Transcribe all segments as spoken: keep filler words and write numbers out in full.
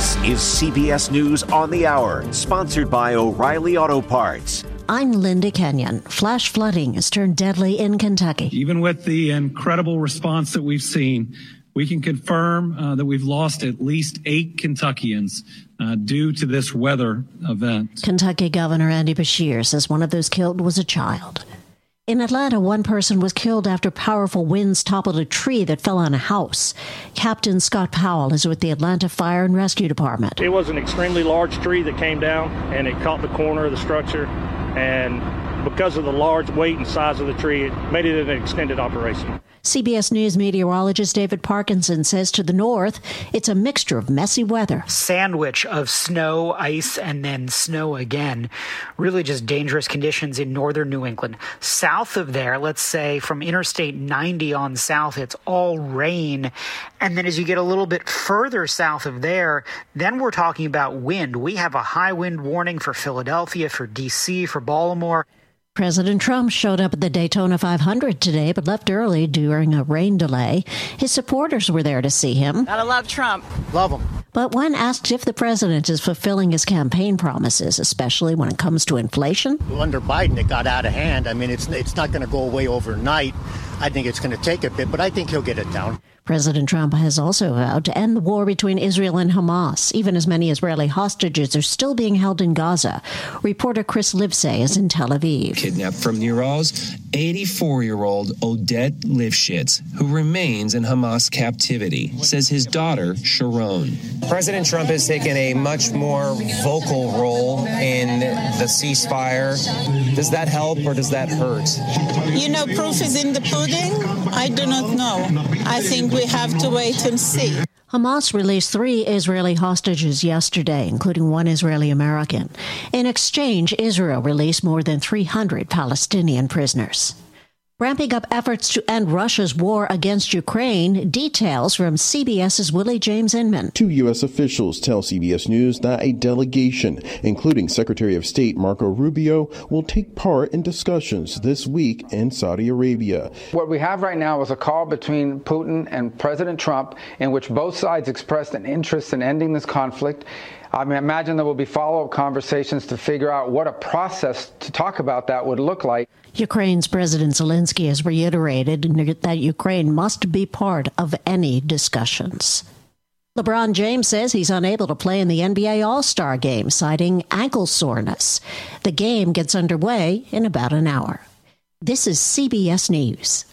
This is C B S News on the Hour, sponsored by O'Reilly Auto Parts. I'm Linda Kenyon. Flash flooding has turned deadly in Kentucky. Even with the incredible response that we've seen, we can confirm uh, that we've lost at least eight Kentuckians uh, due to this weather event. Kentucky Governor Andy Beshear says one of those killed was a child. In Atlanta, one person was killed after powerful winds toppled a tree that fell on a house. Captain Scott Powell is with the Atlanta Fire and Rescue Department. It was an extremely large tree that came down, and it caught the corner of the structure. And because of the large weight and size of the tree, it made it an extended operation. C B S News meteorologist David Parkinson says to the north, it's a mixture of messy weather. Sandwich of snow, ice, and then snow again. Really just dangerous conditions in northern New England. South of there, let's say from Interstate ninety on south, it's all rain. And then as you get a little bit further south of there, then we're talking about wind. We have a high wind warning for Philadelphia, for D C, for Baltimore. President Trump showed up at the Daytona five hundred today, but left early during a rain delay. His supporters were there to see him. Gotta love Trump. Love him. But when asked if the president is fulfilling his campaign promises, especially when it comes to inflation. Well, under Biden, it got out of hand. I mean, it's it's not going to go away overnight. I think it's going to take a bit, but I think he'll get it down. President Trump has also vowed to end the war between Israel and Hamas. Even as many Israeli hostages are still being held in Gaza. Reporter Chris Livesay is in Tel Aviv. Kidnapped from Nir Oz, eighty-four-year-old Odette Lifshitz, who remains in Hamas captivity, says his daughter, Sharon. President Trump has taken a much more vocal role in the ceasefire. Does that help or does that hurt? You know, proof is in the pudding. I do not know. I think we have to wait and see. Hamas released three Israeli hostages yesterday, including one Israeli American. In exchange, Israel released more than three hundred Palestinian prisoners. Ramping up efforts to end Russia's war against Ukraine. Details from CBS's Willie James Inman. Two U S officials tell C B S News that a delegation, including Secretary of State Marco Rubio, will take part in discussions this week in Saudi Arabia. What we have right now is a call between Putin and President Trump in which both sides expressed an interest in ending this conflict. I mean, imagine there will be follow-up conversations to figure out what a process to talk about that would look like. Ukraine's President Zelensky has reiterated that Ukraine must be part of any discussions. LeBron James says he's unable to play in the N B A All-Star Game, citing ankle soreness. The game gets underway in about an hour. This is C B S News.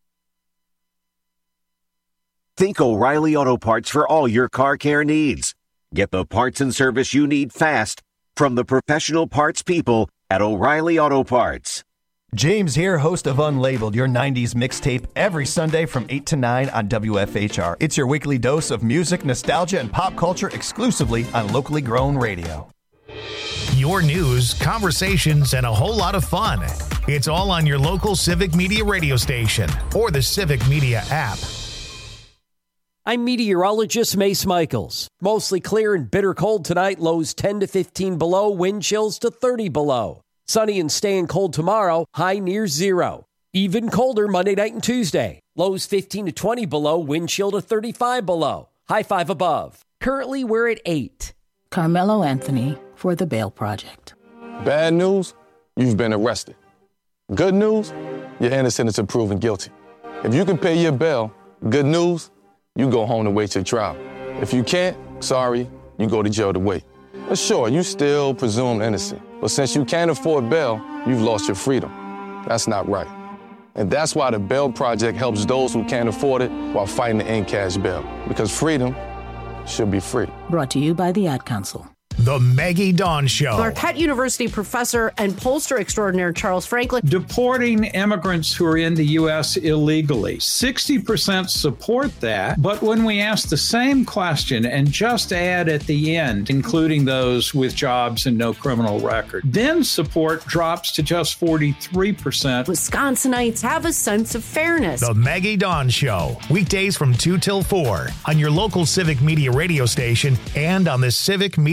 Think O'Reilly Auto Parts for all your car care needs. Get the parts and service you need fast from the professional parts people at O'Reilly Auto Parts. James here, host of Unlabeled, your nineties mixtape, every Sunday from eight to nine on W F H R. It's your weekly dose of music, nostalgia, and pop culture exclusively on locally grown radio. Your news, conversations, and a whole lot of fun. It's all on your local Civic Media radio station or the Civic Media app. I'm meteorologist Mace Michaels. Mostly clear and bitter cold tonight, lows ten to fifteen below, wind chills to thirty below. Sunny and staying cold tomorrow, high near zero. Even colder Monday night and Tuesday. Lows fifteen to twenty below, wind chill to thirty-five below. High five above. Currently, we're at eight. Carmelo Anthony for The Bail Project. Bad news, you've been arrested. Good news, you're innocent until proven guilty. If you can pay your bail, good news, you go home to wait your trial. If you can't, sorry, you go to jail to wait. But sure, you still presumed innocent. But since you can't afford bail, you've lost your freedom. That's not right. And that's why the Bail Project helps those who can't afford it while fighting to end cash bail. Because freedom should be free. Brought to you by the Ad Council. The Maggie Dawn Show. Marquette University professor and pollster extraordinaire Charles Franklin. Deporting immigrants who are in the U S illegally. sixty percent support that. But when we ask the same question and just add at the end, including those with jobs and no criminal record, then support drops to just forty-three percent. Wisconsinites have a sense of fairness. The Maggie Dawn Show. Weekdays from two till four on your local Civic Media radio station and on the Civic Media app.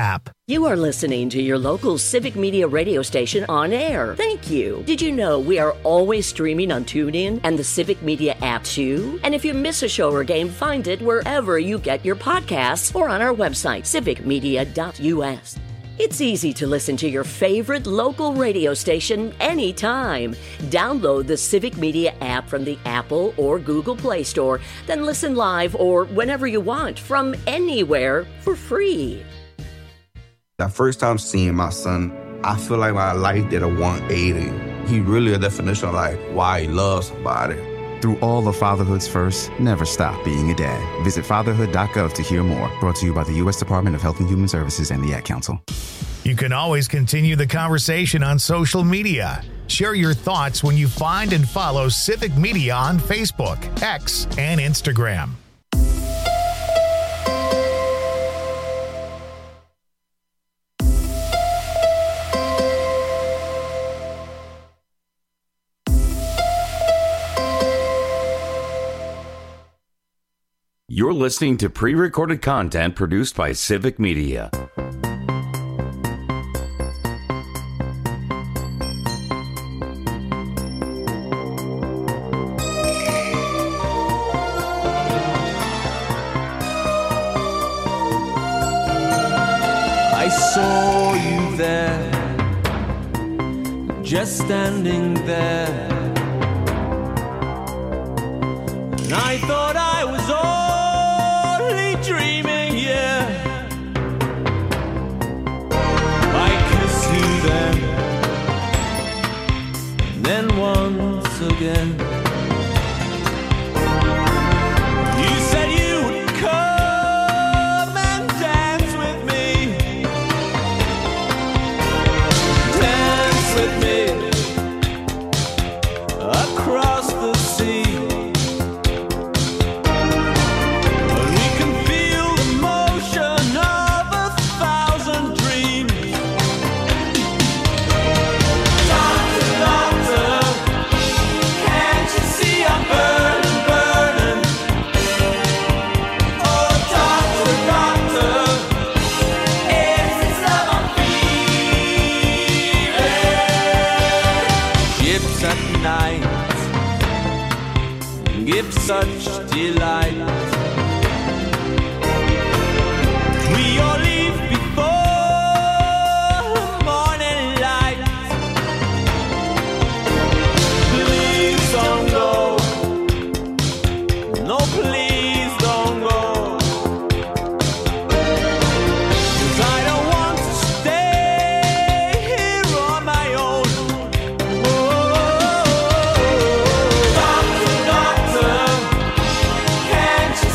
app. You are listening to your local Civic Media radio station on air. Thank you. Did you know we are always streaming on TuneIn and the Civic Media app too? And if you miss a show or game, find it wherever you get your podcasts or on our website, civic media dot u s. It's easy to listen to your favorite local radio station anytime. Download the Civic Media app from the Apple or Google Play Store, then listen live or whenever you want from anywhere for free. That first time seeing my son, I feel like my life did a one eighty. He really a definition of like why he loves somebody. Through all of fatherhood's first, never stop being a dad. Visit fatherhood dot gov to hear more. Brought to you by the U S Department of Health and Human Services and the Ad Council. You can always continue the conversation on social media. Share your thoughts when you find and follow Civic Media on Facebook, X, and Instagram. You're listening to pre-recorded content produced by Civic Media. I saw you there, just standing there, and I thought I was all dreaming, yeah. I kissed you then, then once again. You said you would come and dance with me, dance with me across the sea. Give such delight. We all leave before morning light. Please don't go. No, please don't go. 'Cause I don't want to stay here on my own. Doctor, doctor, can't you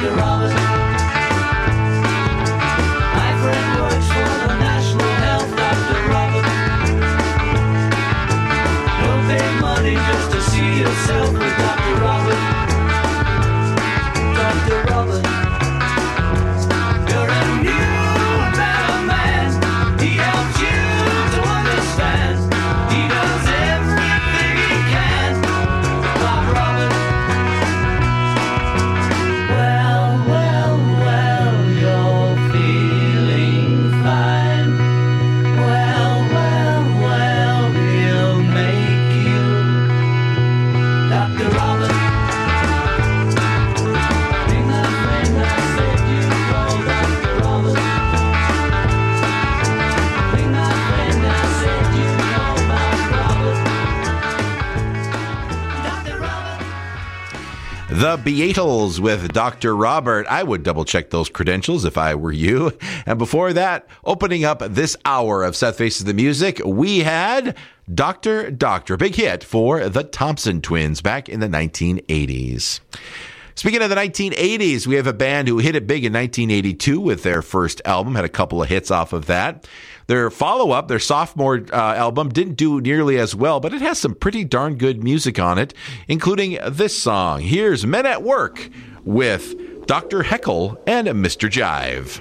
Doctor Robert. My friend works for the National Health, Doctor Robert. Don't pay money just to see yourself with Doctor Robert. Doctor Robert. You're a new and better man. He helps you to understand. He does everything he can. Bob Robert. Well, well, well, you're feeling fine. Well, well, well, he'll make you Doctor Robert. Ring that ring, I said you call Doctor Robert. Ring that ring, I said you call Bob Robert. Doctor Robert. The Beatles with Doctor Robert. I would double check those credentials if I were you. And before that, opening up this hour of Seth Faces the Music, we had Doctor Doctor, big hit for the Thompson Twins back in the nineteen eighties. Speaking of the nineteen eighties, we have a band who hit it big in nineteen eighty-two with their first album, had a couple of hits off of that. Their follow-up, their sophomore uh, album, didn't do nearly as well, but it has some pretty darn good music on it, including this song. Here's Men at Work with Doctor Heckle and Mister Jive.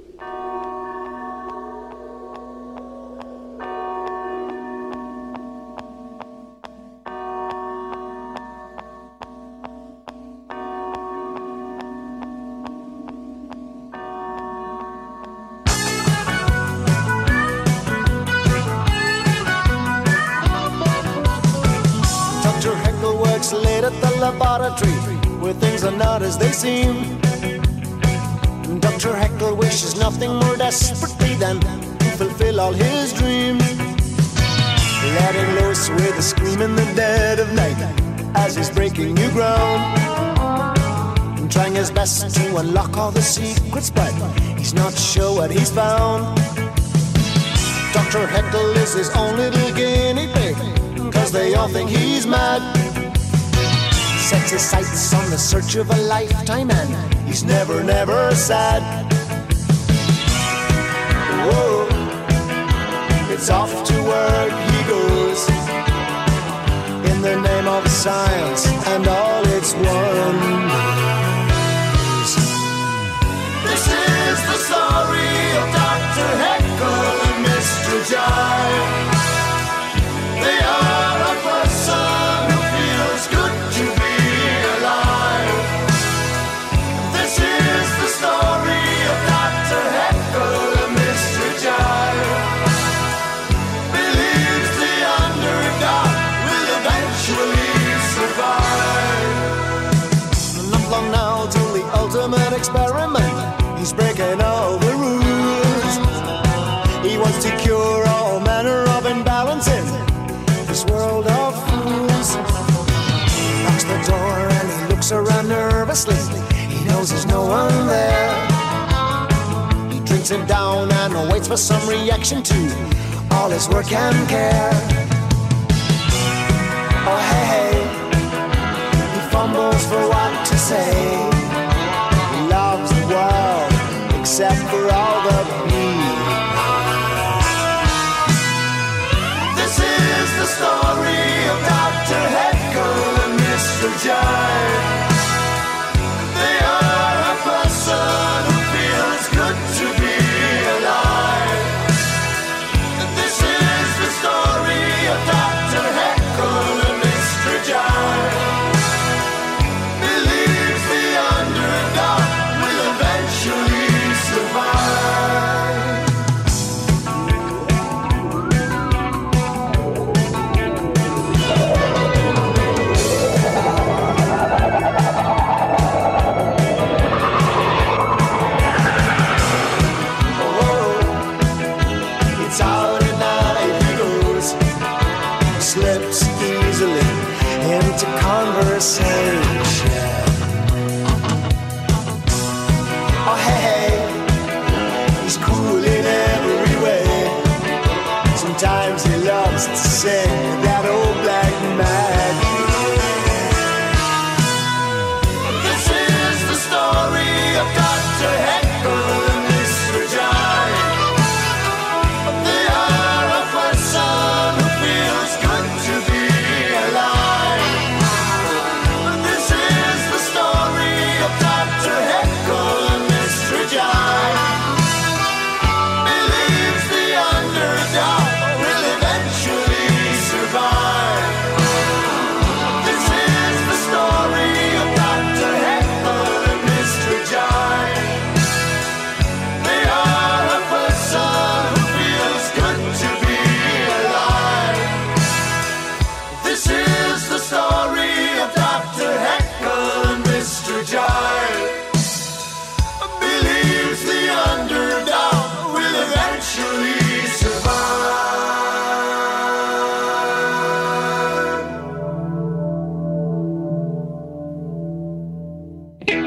Doctor Heckle works late at the laboratory where things are not as they seem. Doctor Heckle wishes nothing more desperately than to fulfill all his dreams. Letting loose with a scream in the dead of night as he's breaking new ground. And trying his best to unlock all the secrets, but he's not sure what he's found. Doctor Heckle is his own little guinea pig, cause they all think he's mad. He sets his sights on the search of a lifetime and he's never, never sad. Whoa, it's off to work he goes, in the name of science and all its wonders. This is the story of Doctor Heckle and Mister Jive. They are a person who feels good to be alive. This is the story of Doctor Heckle and Mister Jive. Believes the underdog will eventually survive. Not long now till the ultimate experiment. He's breaking all the rules. He wants to cure all manner of imbalance in this world of fools. He locks the door and he looks around nervously. He knows there's no one there. He drinks it down and waits for some reaction to all his work and care. Oh hey, hey, he fumbles for what to say. He loves the world except for all the people. This is the story of Doctor Heckle and Mister Jive. They are a person who feels good to be alive. This is the story of Doctor Heckle and Mister Jive. Believes the underdog will eventually survive.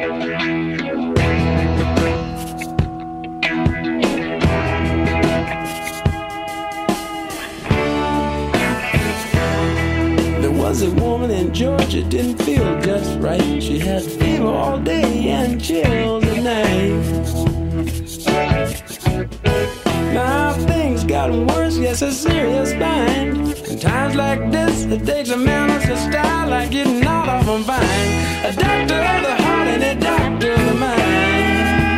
Was a woman in Georgia, didn't feel just right. She had fever all day and chills at night. Now things got worse, yes, a serious bind. In times like this, it takes a man with a style like getting out of a vine. A doctor of the heart and a doctor of the mind.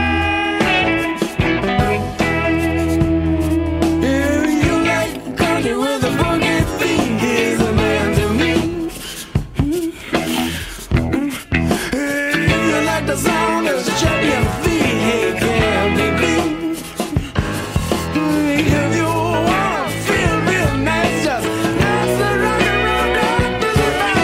If you like the country with a funky beat, here's a man to me. The sound of champion feet, he can be beat. If you wanna feel real nice, just dance the rock and roll doctors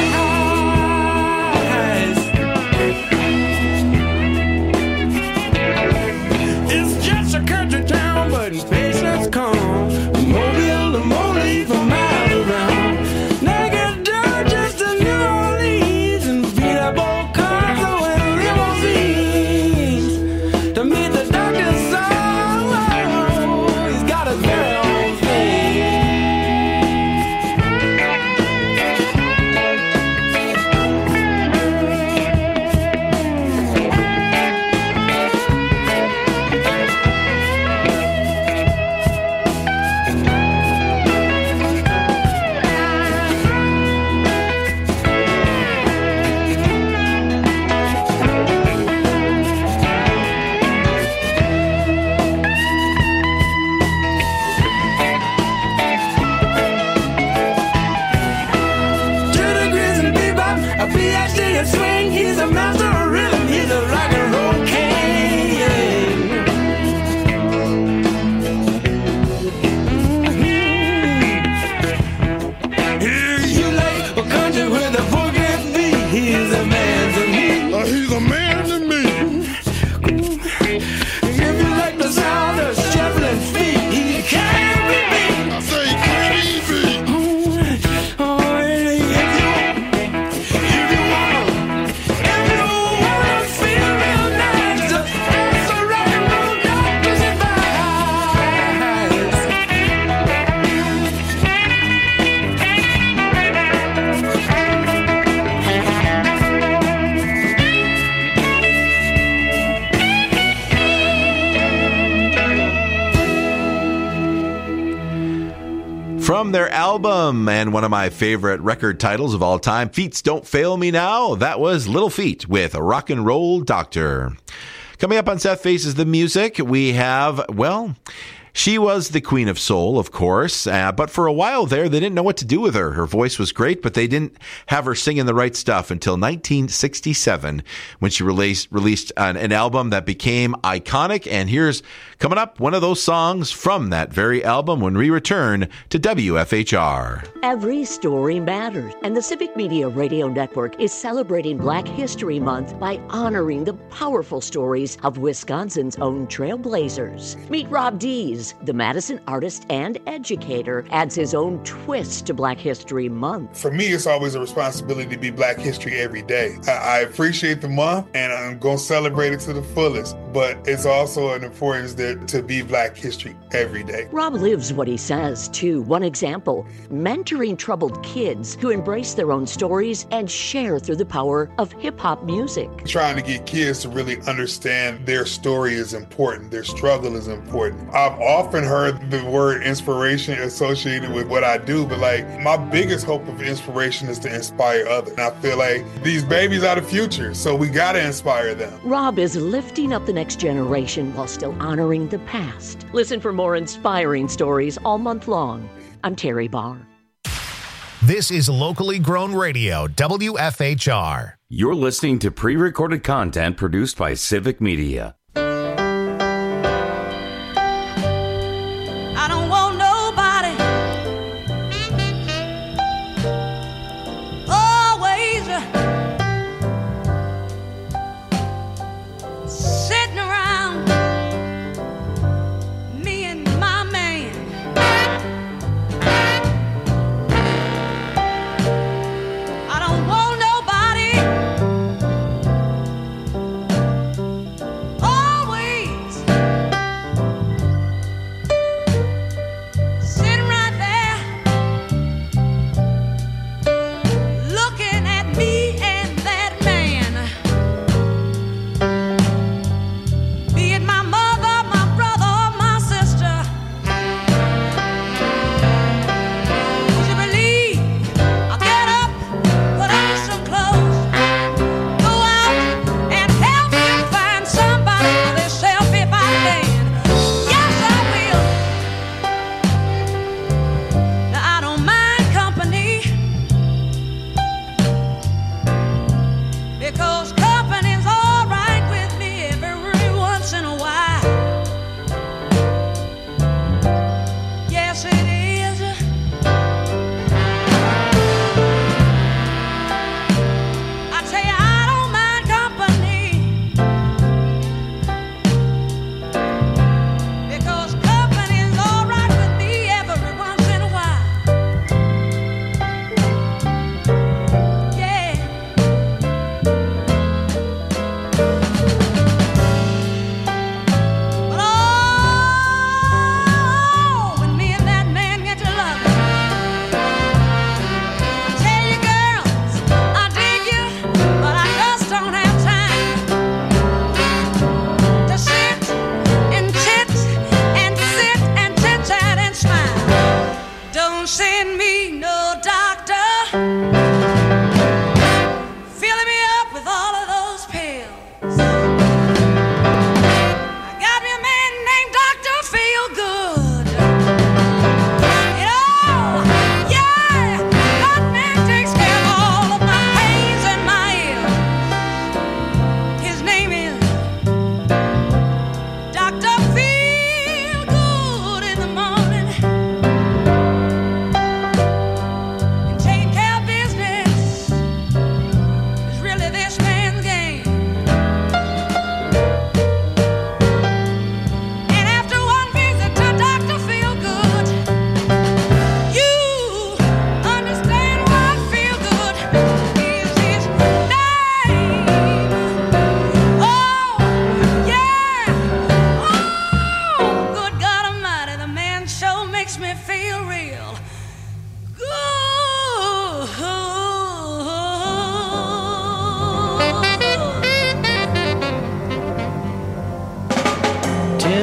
advice. It's just a country town, but patience come. Mobile to Moline for miles around. Naked dirt just to New Orleans and beat up old cars away. To meet the doctor's son, he's got his very own thing. Swing, he's a master of rhythm, he's a rock and roll king. Mm-hmm. You like a country with a funky beat, he's a man to me. Uh, he's a man to me. If you like the sound of shuffling feet, he can be beat. I say he can be beat. Oh, if you From their album and one of my favorite record titles of all time, Feets Don't Fail Me Now, that was Little Feat with Rock and Roll Doctor. Coming up on Seth Faces the Music, we have, well, she was the queen of soul, of course, uh, but for a while there, they didn't know what to do with her. Her voice was great, but they didn't have her singing the right stuff until nineteen sixty-seven, when she released, released an, an album that became iconic. And here's coming up one of those songs from that very album when we return to W F H R. Every story matters, and the Civic Media Radio Network is celebrating Black History Month by honoring the powerful stories of Wisconsin's own trailblazers. Meet Rob Dees. The Madison artist and educator adds his own twist to Black History Month. For me, it's always a responsibility to be Black History every day. I, I appreciate the month, and I'm going to celebrate it to the fullest, but it's also an importance that, to be Black History every day. Rob lives what he says, too. One example, mentoring troubled kids who embrace their own stories and share through the power of hip-hop music. Trying to get kids to really understand their story is important, their struggle is important. I've often heard the word inspiration associated with what I do, but like my biggest hope of inspiration is to inspire others. And I feel like these babies are the future, so we got to inspire them. Rob is lifting up the next generation while still honoring the past. Listen for more inspiring stories all month long. I'm Terry Barr. This is locally grown radio, W F H R. You're listening to pre-recorded content produced by Civic Media. I don't want nobody always sitting around me and my man. I don't want nobody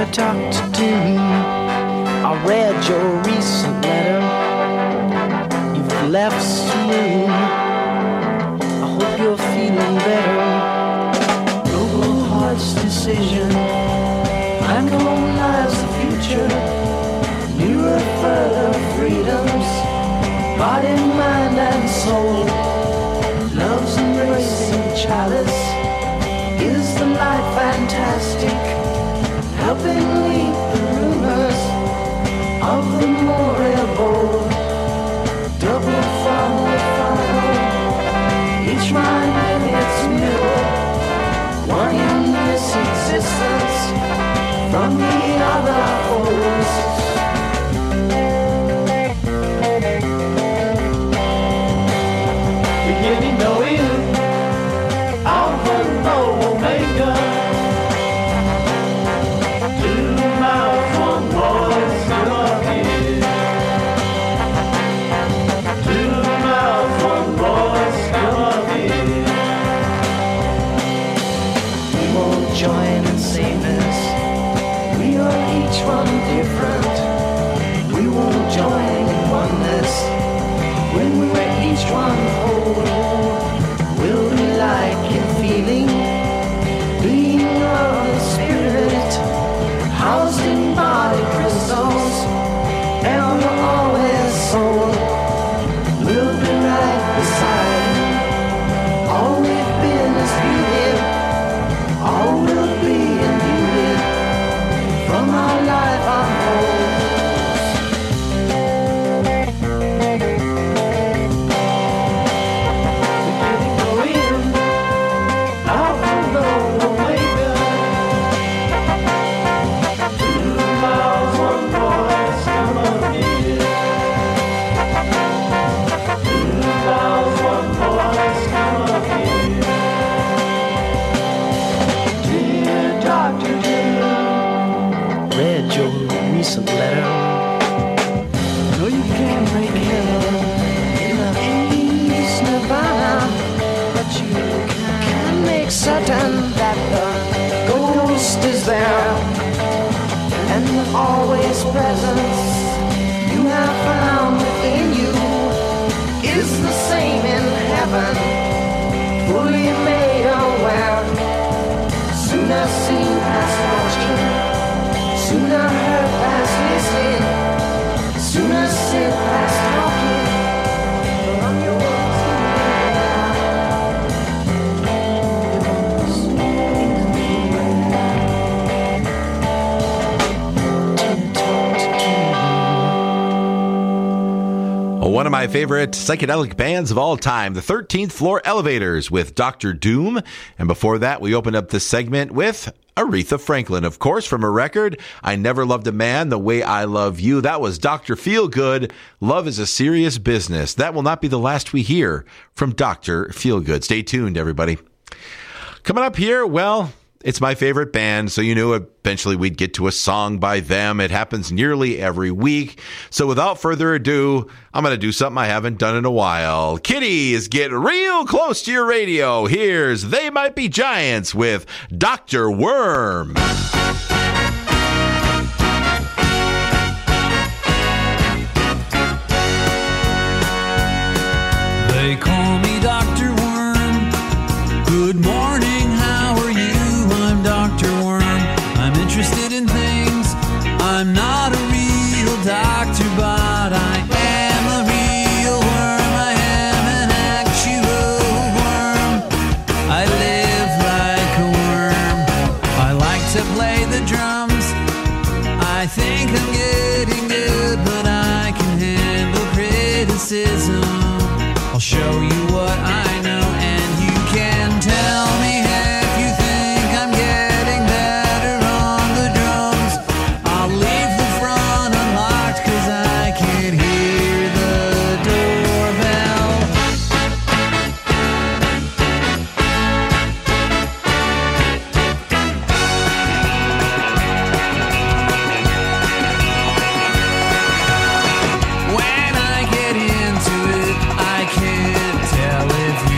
Doctor Doom, I read your recent letter. You've left some room. I hope you're feeling better. Noble heart's decision. I'm gonna lies the future. Nearer, further freedoms. Body, mind, and soul. Love's embracing chalice. Is the light fantastic? Helping lead the rumors of the moribund. Double from the final. Each mind in its mirror. One in this existence from the other holds. Beginning knowing Alpha and Omega. Two mouths, one voice, come in. Two mouths, one voice, come in. We won't join in sameness. We are each one different. We won't join in oneness. When we're each one whole, we'll be like in feeling, being of the spirit, housed in body crystals, ever always soul. We'll be right beside. All we've been is beauty. All we'll be in beauty. From our life unfolds. Recent letter. No, you can't make heaven in a peace nirvana, but you can make certain that the ghost is there, and the always presence you have found within you is the same in heaven, fully made aware. Sooner seen as watching. Sooner heard past listening, sooner sit past talking. But I'm yours One of my favorite psychedelic bands of all time, the thirteenth Floor Elevators with Doctor Doom. And before that, we opened up this segment with Aretha Franklin, of course, from her record, I Never Loved a Man the Way I Love You. That was Doctor Feelgood, Love is a Serious Business. That will not be the last we hear from Doctor Feelgood. Stay tuned, everybody. Coming up here, well, it's my favorite band, so you knew eventually we'd get to a song by them. It happens nearly every week. So without further ado, I'm going to do something I haven't done in a while. Kitties, get real close to your radio. Here's They Might Be Giants with Doctor Worm. They call me Doctor Worm. Good morning, how are you? I'm Doctor Worm. I'm interested in things. I'm not a real doctor, but I am a real worm. I am an actual worm. I live like a worm. I like to play the drums. I think I'm getting good, but I can handle criticism. I'll show you what I know, and you can tell me if you think I'm getting better on the drums. I'll leave the front unlocked, cause I can hear the doorbell. When I get into it, I can't tell if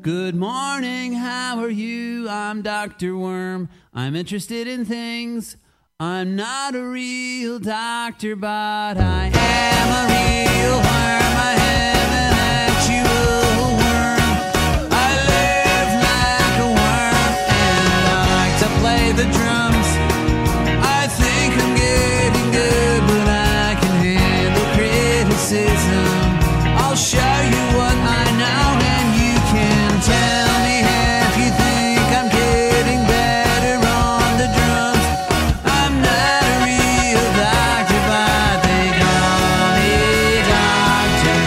Good morning, how are you? I'm Doctor Worm. I'm interested in things. I'm not a real doctor, but I am a real worm. I am an actual worm. I live like a worm, and I like to play the drums. I think I'm getting good, but I can handle criticism. I'll show you what I know, and you can tell me if you think I'm getting better on the drums. I'm not a real doctor, but they call me Doctor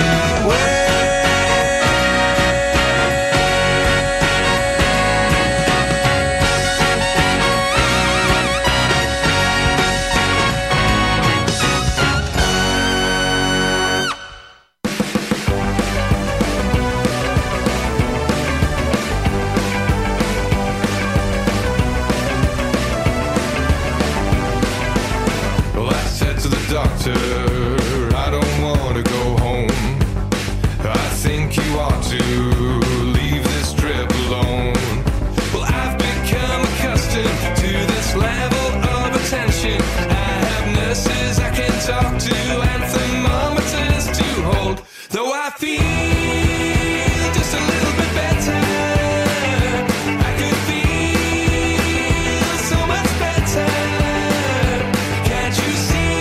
Well, I said to the doctor, I don't want to go home. I think you ought to leave this trip alone. Well, I've become accustomed to this level of attention. I have nurses I can talk to and thermometers to hold. Though I feel just a little bit better, I could feel so much better. Can't you see?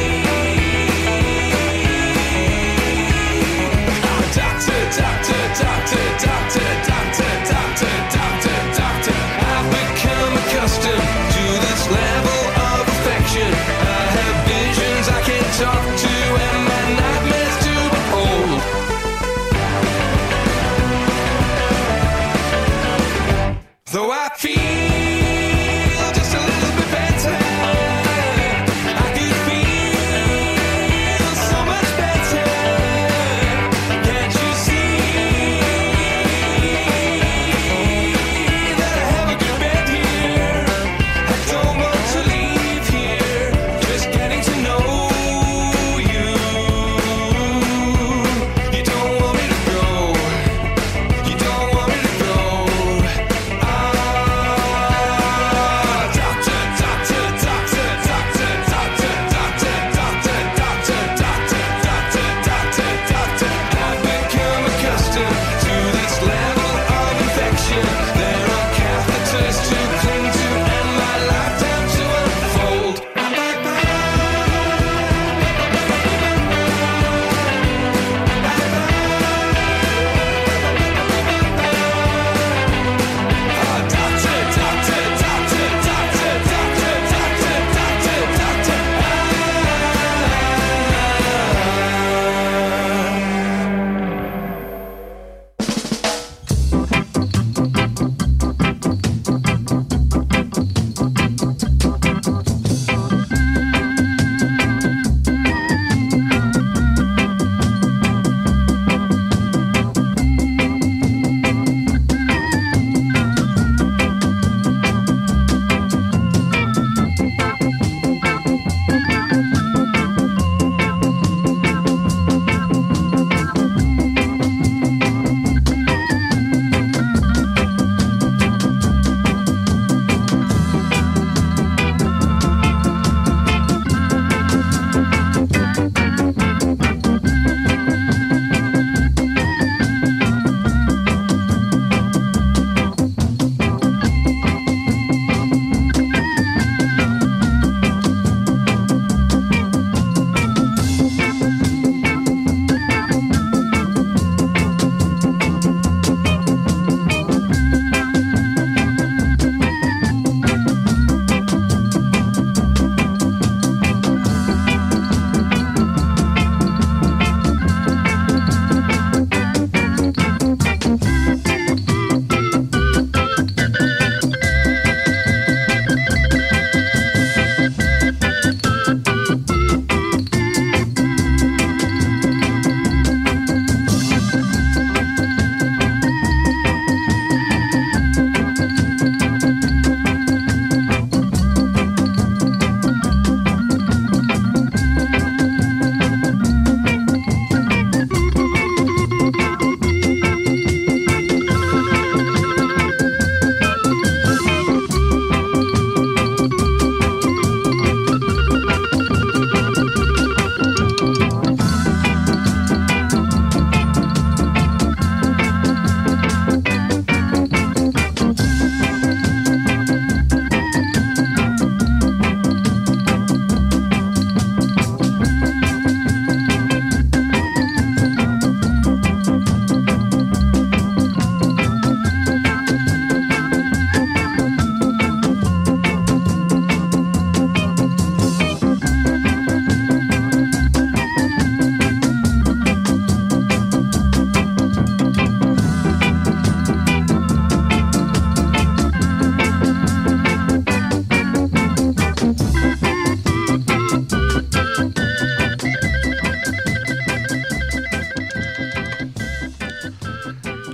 I'm a doctor, doctor, doctor, doctor, doctor, doctor, doctor, doctor. I've become accustomed to this level of affection. I have visions I can talk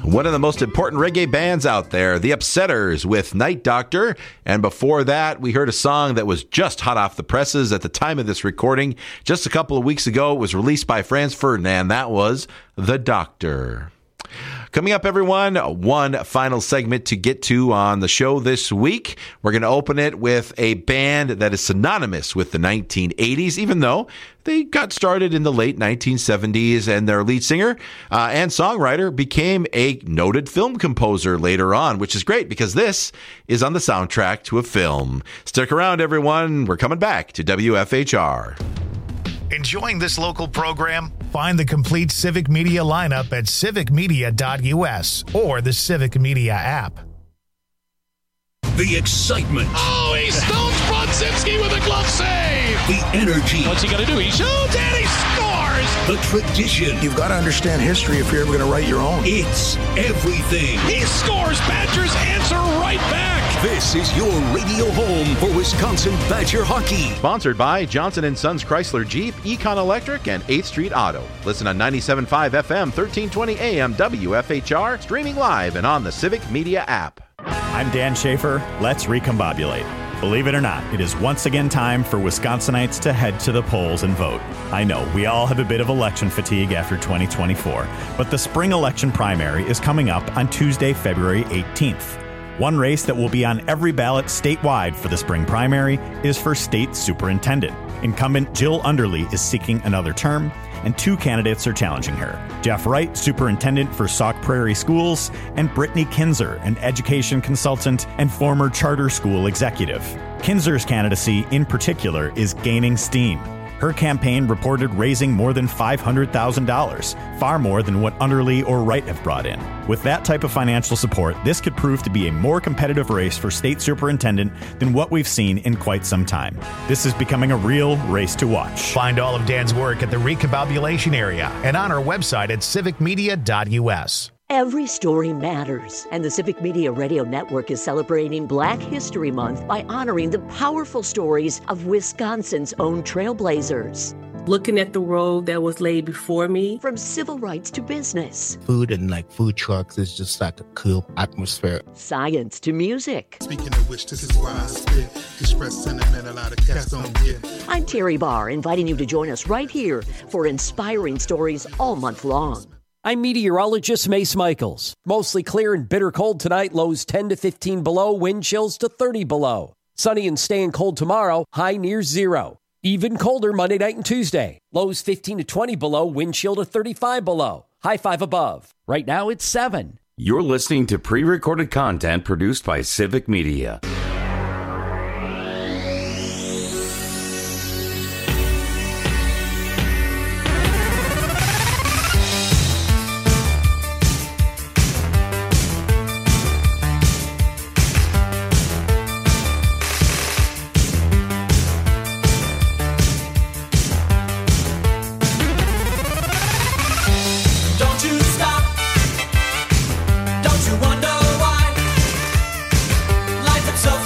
One of the most important reggae bands out there, The Upsetters with Night Doctor. And before that, we heard a song that was just hot off the presses at the time of this recording. Just a couple of weeks ago, it was released by Franz Ferdinand. That was The Doctor. Coming up, everyone, one final segment to get to on the show this week. We're going to open it with a band that is synonymous with the nineteen eighties, even though they got started in the late nineteen seventies, and their lead singer uh, and songwriter became a noted film composer later on, which is great because this is on the soundtrack to a film. Stick around, everyone. We're coming back to W F H R. Enjoying this local program? Find the complete Civic Media lineup at civic media dot u s or the Civic Media app. The excitement. Oh, he stones Brodzinski with a glove save. The energy. What's he going to do? He shoots and he scores. The tradition. You've got to understand history if you're ever going to write your own. It's everything. He scores. Badgers answer right back. This is your radio home for Wisconsin Badger hockey. Sponsored by Johnson and Sons Chrysler Jeep, Econ Electric, and eighth Street Auto. Listen on ninety-seven point five F M, thirteen twenty A M W F H R, streaming live and on the Civic Media app. I'm Dan Schaefer. Let's recombobulate. Believe it or not, it is once again time for Wisconsinites to head to the polls and vote. I know, we all have a bit of election fatigue after twenty twenty-four, but the spring election primary is coming up on Tuesday, February eighteenth. One race that will be on every ballot statewide for the spring primary is for state superintendent. Incumbent Jill Underly is seeking another term, and two candidates are challenging her. Jeff Wright, superintendent for Sauk Prairie Schools, and Brittany Kinzer, an education consultant and former charter school executive. Kinzer's candidacy, in particular, is gaining steam. Her campaign reported raising more than five hundred thousand dollars, far more than what Underly or Wright have brought in. With that type of financial support, this could prove to be a more competitive race for state superintendent than what we've seen in quite some time. This is becoming a real race to watch. Find all of Dan's work at the Recombobulation area and on our website at civic media dot u s. Every story matters, and the Civic Media Radio Network is celebrating Black History Month by honoring the powerful stories of Wisconsin's own trailblazers. Looking at the road that was laid before me. From civil rights to business. Food and like food trucks is just like a cool atmosphere. Science to music. Speaking of which, this is why I spit. Express sentiment a lot of cats don't get. I'm Terry Barr, inviting you to join us right here for inspiring stories all month long. I'm meteorologist Mace Michaels. Mostly clear and bitter cold tonight, lows ten to fifteen below, wind chills to thirty below. Sunny and staying cold tomorrow, high near zero. Even colder Monday night and Tuesday, lows fifteen to twenty below, wind chill to thirty-five below, high five above. Right now it's seven. You're listening to pre-recorded content produced by Civic Media. Life is so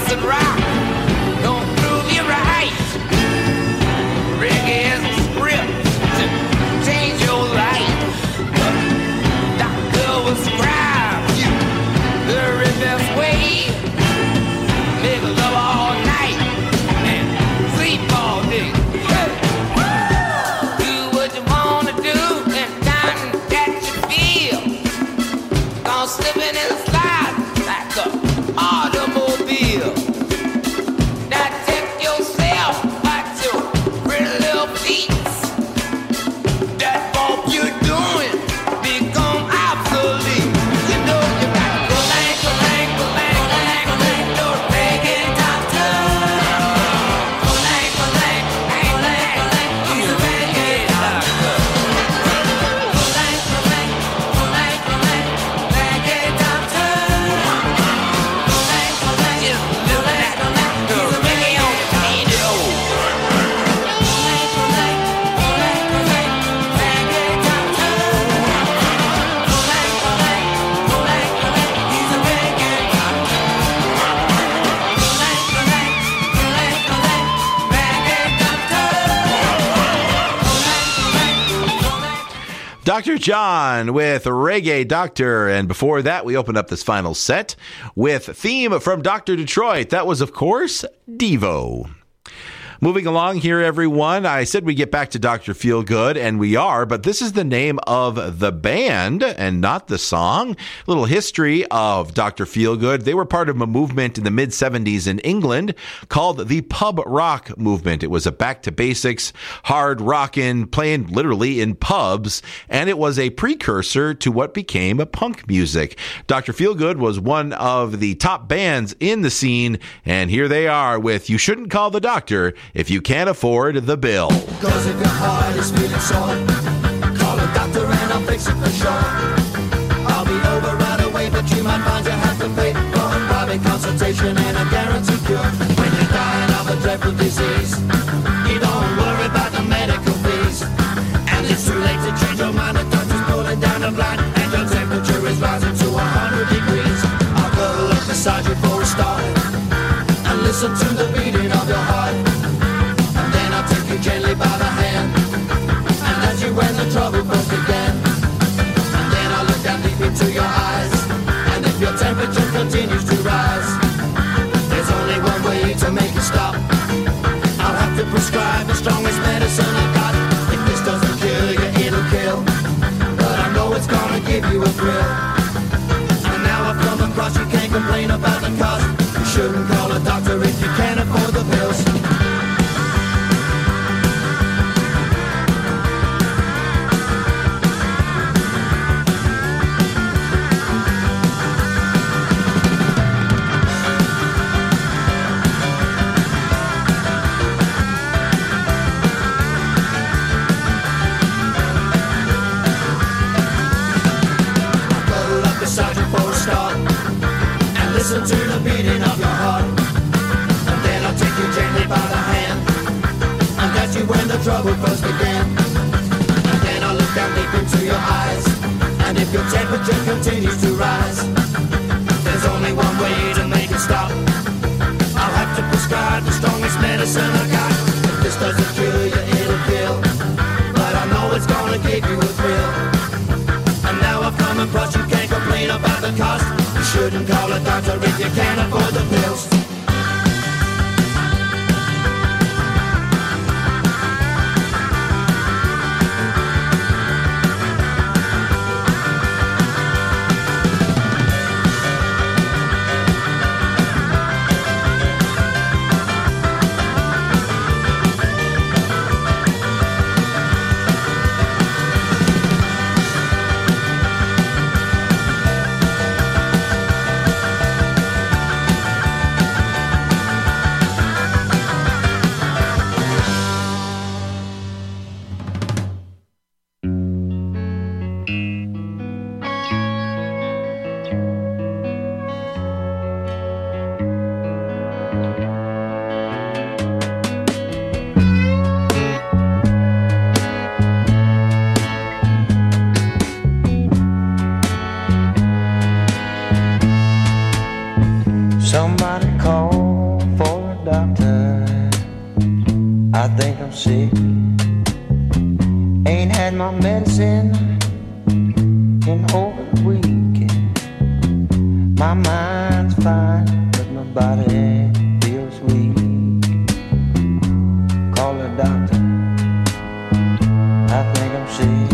acid rock don't prove you right. Reggae is a script to change your life. The doctor will prescribe you the very best way. Make love all night and sleep all day. Do what you wanna do and time that you feel. Gonna slipping and slide like a automobile. Now take yourself back to pretty little feet. That bump you're doing become obsolete. You know you got to go lang, go lang, go lang, go lang, go lang, no reggae doctor. Go lang, go lang, go lang, go lang, he's a reggae doctor. Go lang, go lang, go lang, go lang, reggae doctor. Go lang, go lang, just live like go lang, the reggae on the radio. Go lang, go lang, go lang, go lang, reggae doctor. Go lang, go lang, go lang, go lang, he's a reggae doctor. Go lang, go lang, go lang, go lang, reggae doctor. Doctor John with Reggae Doctor. And before that, we opened up this final set with theme from Doctor Detroit. That was, of course, Devo. Moving along here, everyone. I said we get back to Doctor Feelgood, and we are, but this is the name of the band and not the song. A little history of Doctor Feelgood. They were part of a movement in the mid seventies in England called the pub rock movement. It was a back to basics, hard rockin', playing literally in pubs, and it was a precursor to what became a punk music. Doctor Feelgood was one of the top bands in the scene, and here they are with You Shouldn't Call the Doctor if you can't afford the bill. Cause if your heart is feeling sore, call a doctor and I'll fix it for sure. I'll be over right away, but you might find you have to pay for a private consultation and a guaranteed cure. When you're dying of a dreadful disease, you don't worry about the medical fees. And it's too late to change your mind, the doctor's pulling down the blind, and your temperature is rising to one hundred degrees. I'll cuddle up beside you for a start, and listen to the beating of your heart. Gently by the hand, and as you when the trouble first began, and then I'll look down deep into your eyes, and if your temperature continues to rise, there's only one way to make it stop. I'll have to prescribe the strongest medicine I got. If this doesn't kill you, it'll kill, but I know it's gonna give you a thrill. And now I've come across, you can't complain about the cost. You shouldn't call a doctor if you can't afford the pills. Listen to the beating of your heart, and then I'll take you gently by the hand, and catch you when the trouble first began. And then I'll look down deep into your eyes, and if your temperature continues to rise, there's only one way to make it stop. I'll have to prescribe the strongest medicine I got. If this doesn't kill you, it'll kill, but I know it's gonna give you a thrill. And now I've come across, you can't complain about the cost. You shouldn't call a doctor if you can't afford the pills. Somebody call think I'm sick. Ain't had my medicine in over a week. My mind's fine, but my body feels weak. Call the doctor, I think I'm sick.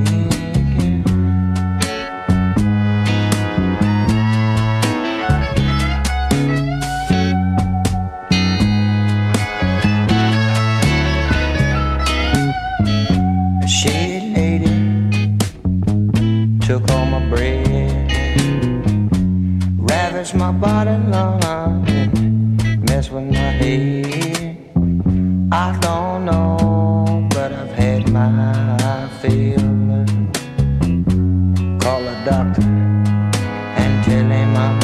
My body long and mess with my head. I don't know, but I've had my fill. Call a doctor and tell him I'm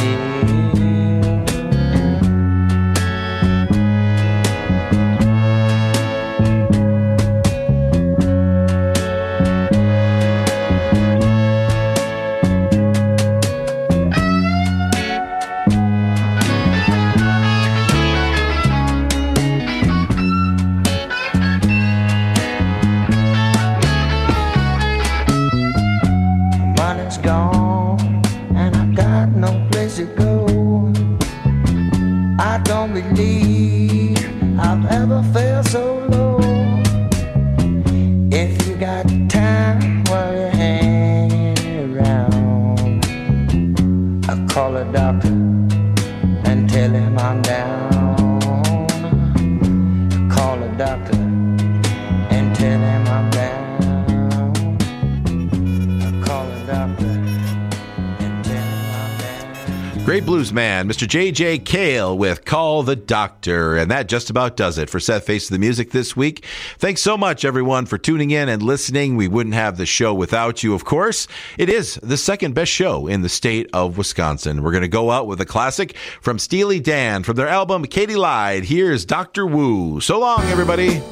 Blues man, Mister J J Cale with Call the Doctor. And that just about does it for Seth Face of the Music this week. Thanks so much, everyone, for tuning in and listening. We wouldn't have the show without you, of course. It is the second best show in the state of Wisconsin. We're going to go out with a classic from Steely Dan from their album Katie Lied. Here's Doctor Wu. So long, everybody.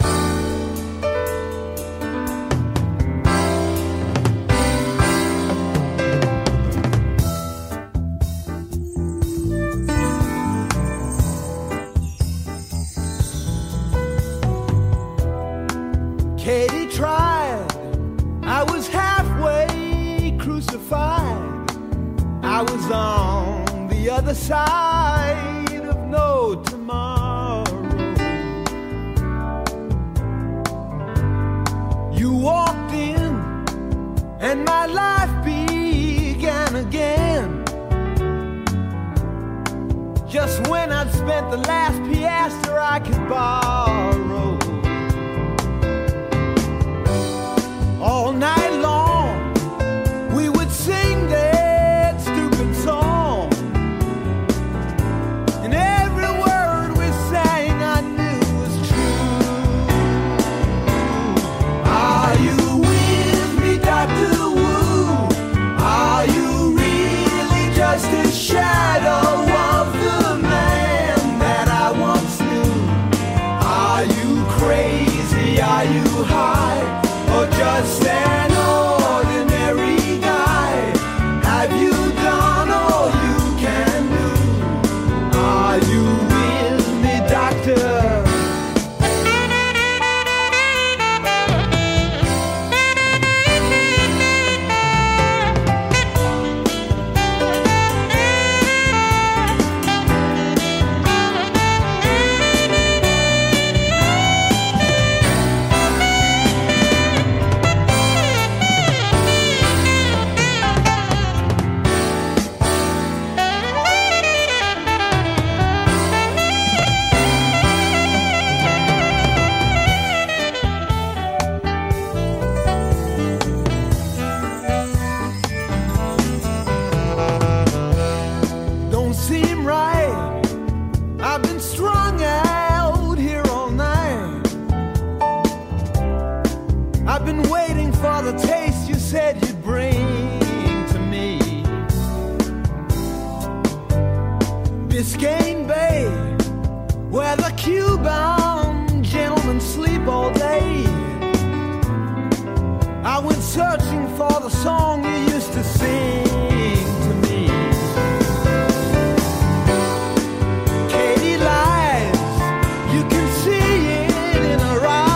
I was on the other side of no tomorrow. You walked in and my life began again. Just when I'd spent the last piastre I could borrow. All night long we would sing that stupid song, and every word we sang I knew was true. Are you with me, Doctor Wu? Are you really just a shadow of the man that I once knew? Are you crazy? Are you high? Or just an ordinary guy? Have you done all you can do? Are you with me, doctor? Don't seem right. I've been strung out here all night. I've been waiting for the taste you said you'd bring to me. Biscayne Bay, where the Cuban gentlemen sleep all day. I went searching for the song you used to sing to me. Katie lies, you can see it in her eyes.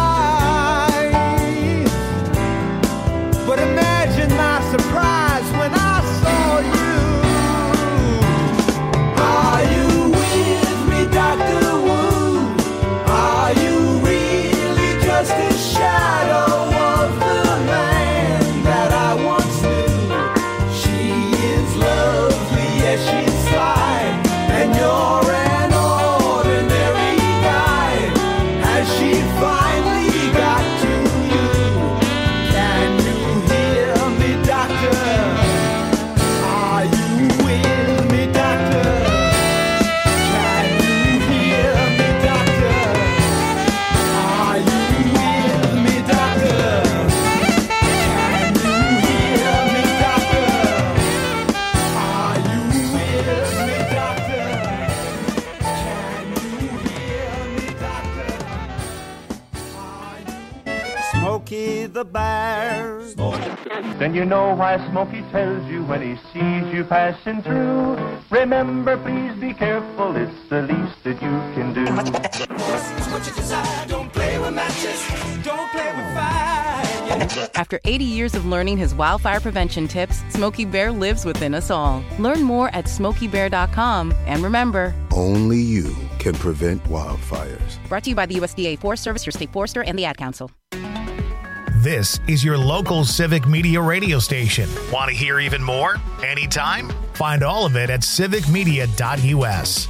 Smokey the Bear. Then you know why Smokey tells you when he sees you passing through. Remember, please be careful, it's the least that you can do. What you desire, don't play with matches, don't play with fire. After eighty years of learning his wildfire prevention tips, Smokey Bear lives within us all. Learn more at smokey bear dot com. And remember, only you can prevent wildfires. Brought to you by the U S D A Forest Service, your state forester, and the Ad Council. This is your local Civic Media radio station. Want to hear even more? Anytime? Find all of it at civic media dot u s.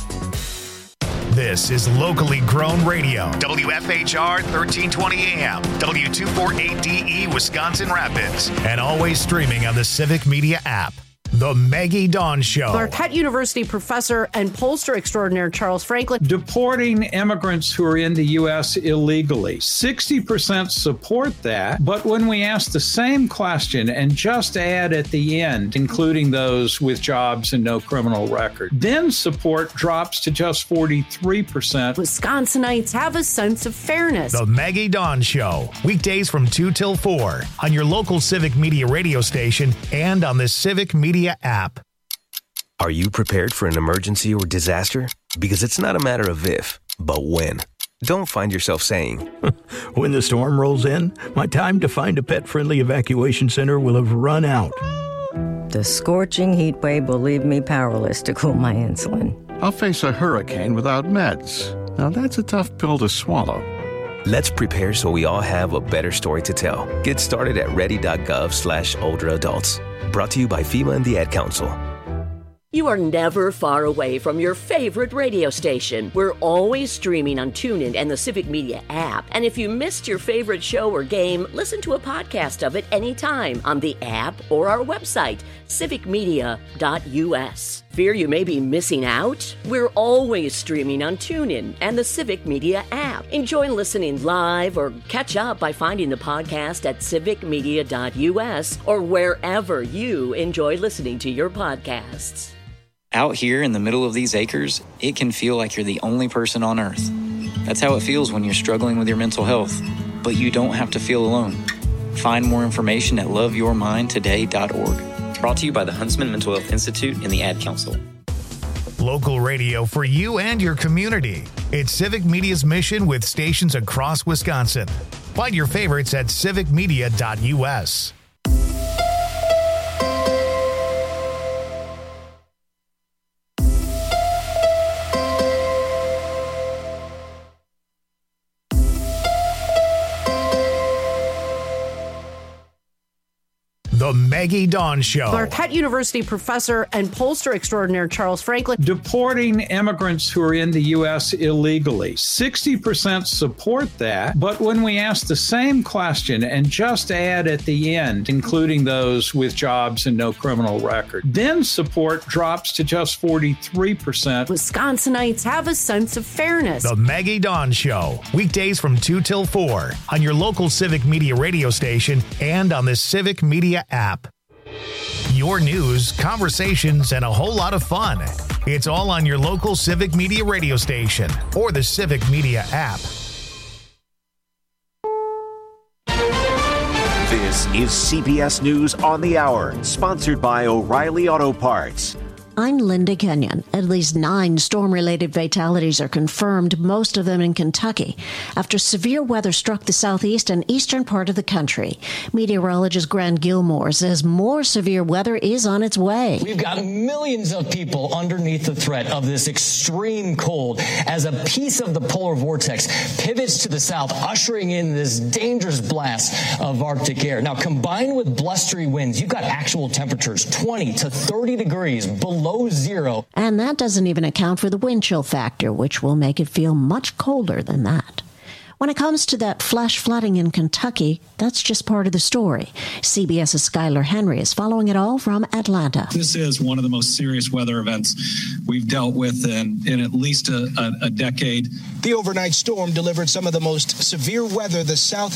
This is locally grown radio. W F H R thirteen twenty A M, W two forty-eight D E, Wisconsin Rapids, and always streaming on the Civic Media app. The Maggie Dawn Show. Marquette University professor and pollster extraordinaire Charles Franklin. Deporting immigrants who are in the U S illegally. sixty percent support that, but when we ask the same question and just add at the end, including those with jobs and no criminal record, then support drops to just forty-three percent. Wisconsinites have a sense of fairness. The Maggie Dawn Show. Weekdays from two till four on your local Civic Media radio station and on the Civic Media app. Are you prepared for an emergency or disaster? Because it's not a matter of if, but when. Don't find yourself saying, when the storm rolls in, my time to find a pet-friendly evacuation center will have run out. The scorching heat wave will leave me powerless to cool my insulin. I'll face a hurricane without meds. Now that's a tough pill to swallow. Let's prepare so we all have a better story to tell. Get started at ready.gov slash older adults. Brought to you by FEMA and the Ad Council. You are never far away from your favorite radio station. We're always streaming on TuneIn and the Civic Media app. And if you missed your favorite show or game, listen to a podcast of it anytime on the app or our website, civic media dot u s. Fear you may be missing out? We're always streaming on TuneIn and the Civic Media app. Enjoy listening live or catch up by finding the podcast at civic media dot u s or wherever you enjoy listening to your podcasts. Out here in the middle of these acres, it can feel like you're the only person on Earth. That's how it feels when you're struggling with your mental health. But you don't have to feel alone. Find more information at love your mind today dot org. Brought to you by the Huntsman Mental Health Institute and the Ad Council. Local radio for you and your community. It's Civic Media's mission with stations across Wisconsin. Find your favorites at civic media dot u s. The Maggie Dawn Show. Marquette University professor and pollster extraordinaire Charles Franklin. Deporting immigrants who are in the U S illegally. sixty percent support that, but when we ask the same question and just add at the end, including those with jobs and no criminal record, then support drops to just forty-three percent. Wisconsinites have a sense of fairness. The Maggie Dawn Show. Weekdays from two till four on your local Civic Media radio station and on the Civic Media app. Your news, conversations, and a whole lot of fun. It's all on your local Civic Media radio station or the Civic Media app. This is C B S News on the Hour, sponsored by O'Reilly Auto Parts. I'm Linda Kenyon. At least nine storm-related fatalities are confirmed, most of them in Kentucky, after severe weather struck the southeast and eastern part of the country. Meteorologist Grant Gilmore says more severe weather is on its way. We've got millions of people underneath the threat of this extreme cold as a piece of the polar vortex pivots to the south, ushering in this dangerous blast of Arctic air. Now, combined with blustery winds, you've got actual temperatures twenty to thirty degrees below Below zero. And that doesn't even account for the wind chill factor, which will make it feel much colder than that. When it comes to that flash flooding in Kentucky, that's just part of the story. CBS's Skylar Henry is following it all from Atlanta. This is one of the most serious weather events we've dealt with in, in at least a, a, a decade. The overnight storm delivered some of the most severe weather the South